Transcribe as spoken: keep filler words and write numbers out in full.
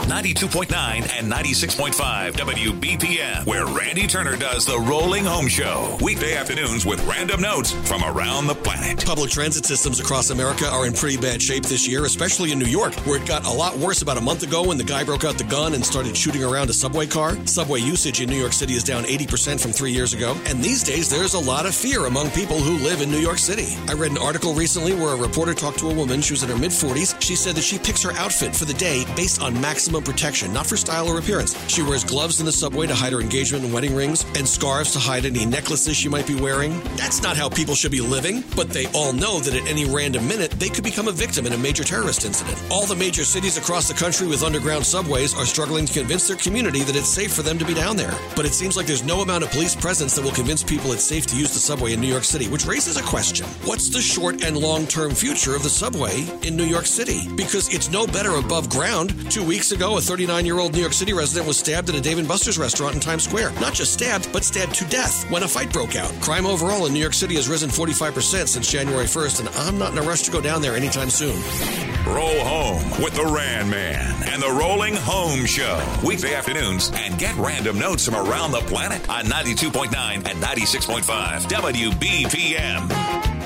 ninety-two point nine and ninety-six point five W B P M, where Randy Turner does the Rolling Home Show. Weekday afternoons with random notes from around the planet. Public transit systems across America are in pretty bad shape this year, especially in New York, where it got a lot worse about a month ago when the guy broke out the gun and started shooting around a subway car. Subway usage in New York City is down eighty percent from three years ago, and these days there's a lot of fear among people who live in New York City. I read an article recently where a reporter talked to a woman. She was in her mid-forties. She said that she picks her outfit for the day based on maximum protection, not for style or appearance. She wears gloves in the subway to hide her engagement and wedding rings, and scarves to hide any necklaces she might be wearing. That's not how people should be living, but they all know that at any random minute, they could become a victim in a major terrorist incident. All the major cities across the country with underground subways are struggling to convince their community that it's safe for them to be down there. But it seems like there's no amount of police presence that will convince people it's safe to use the subway in New York City, which raises a question. What's the short and long-term future of the subway in New York City? Because it's no better above ground. Two weeks ago, a thirty-nine-year-old New York City resident was stabbed at a Dave and Buster's restaurant in Times Square. Not just stabbed, but stabbed to death when a fight broke out. Crime overall in New York City has risen forty-five percent since January first, and I'm not in a rush to go down there anytime soon. Roll home with the Ran Man and the Rolling Home Show. Weekday afternoons, and get random notes from around the planet on ninety-two point nine and ninety-six point five W B P M.